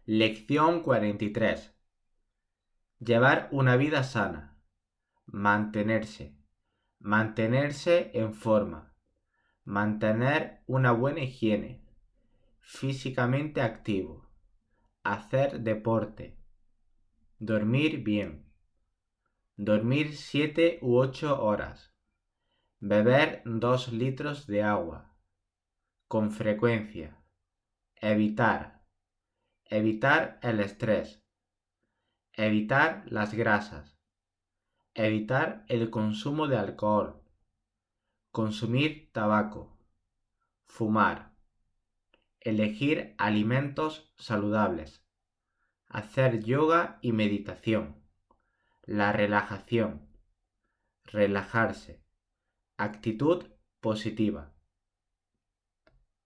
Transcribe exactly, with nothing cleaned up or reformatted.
Lección cuarenta y tres. Llevar una vida sana. Mantenerse. Mantenerse en forma. Mantener una buena higiene. Físicamente activo. Hacer deporte. Dormir bien. Dormir siete u ocho horas. Beber dos litros de agua. Con frecuencia. Evitar. Evitar el estrés. Evitar las grasas. Evitar el consumo de alcohol. Consumir tabaco. Fumar. Elegir alimentos saludables. Hacer yoga y meditación. La relajación. Relajarse. Actitud positiva.